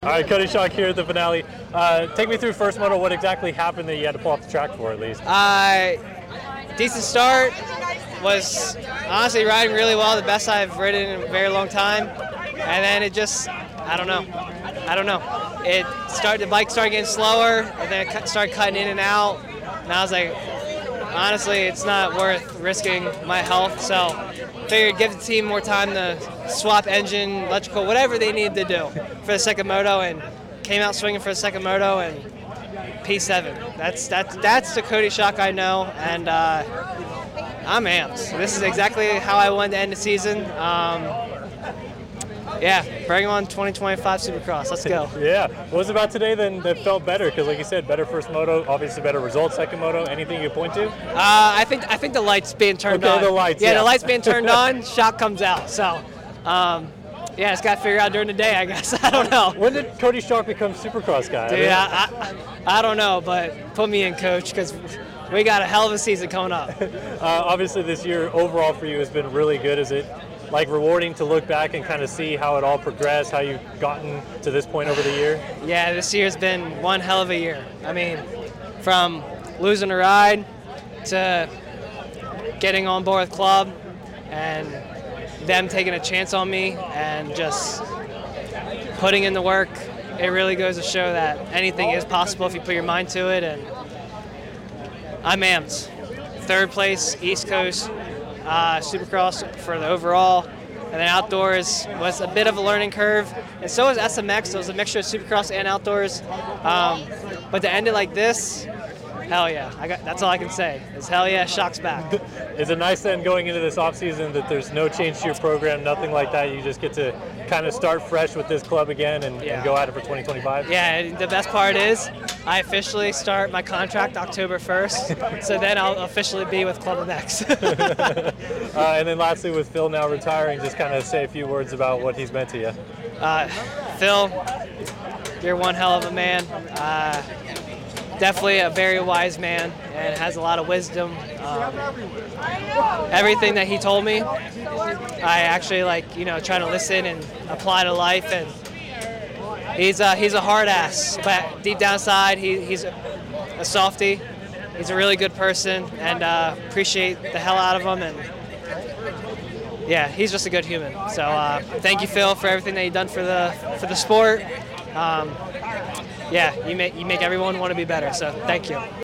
All right, Cody Schock here at the finale. Take me through first moto. What exactly happened that you had to pull off the track for, at least? Decent start. Was honestly riding really well, the best I've ridden in a very long time. And then it just, I don't know. The bike started getting slower, and then it started cutting in and out. And I was like, honestly, it's not worth risking my health. So figured give the team more time to swap engine, electrical, whatever they needed to do for the second moto, and came out swinging for the second moto and P7. That's the Cody Schock I know, and I'm amped. This is exactly how I wanted to end the season. Yeah, bring on 2025 Supercross. Let's go. Yeah. What was it about today then that felt better? Because like you said, better first moto, obviously better results second moto. Anything you point to? I think the lights being turned on. Okay, the lights. Yeah, the lights being turned on, Schock comes out. So, yeah, it's got to figure out during the day, I guess. I don't know. When did Cody Schock become Supercross guy? Dude, I don't know, but put me in, coach, because we got a hell of a season coming up. Obviously, this year overall for you has been really good. Is it like rewarding to look back and kind of see how it all progressed, how you've gotten to this point over the year? Yeah, this year's been one hell of a year. I mean, from losing a ride to getting on board with club and them taking a chance on me and just putting in the work. It really goes to show that anything is possible if you put your mind to it, and I'm amped. Third place, East Coast Supercross for the overall, and then outdoors was a bit of a learning curve, and so was SMX. It was a mixture of Supercross and outdoors, but to end it like this, hell yeah! That's all I can say. Is hell yeah, Schock's back. Is it nice then going into this off season that there's no change to your program, nothing like that? You just get to kind of start fresh with this club again and go at it for 2025? Yeah, the best part is I officially start my contract October 1st, so then I'll officially be with Club MX. And then lastly, with Phil now retiring, just kind of say a few words about what he's meant to you. Phil, you're one hell of a man. Definitely a very wise man and has a lot of wisdom. Everything that he told me, I actually trying to listen and apply to life. And he's a hard ass, but deep down inside, he's a softie. He's a really good person, and appreciate the hell out of him. And yeah, he's just a good human. So thank you, Phil, for everything that you've done for the sport. Yeah, you make everyone want to be better, so thank you.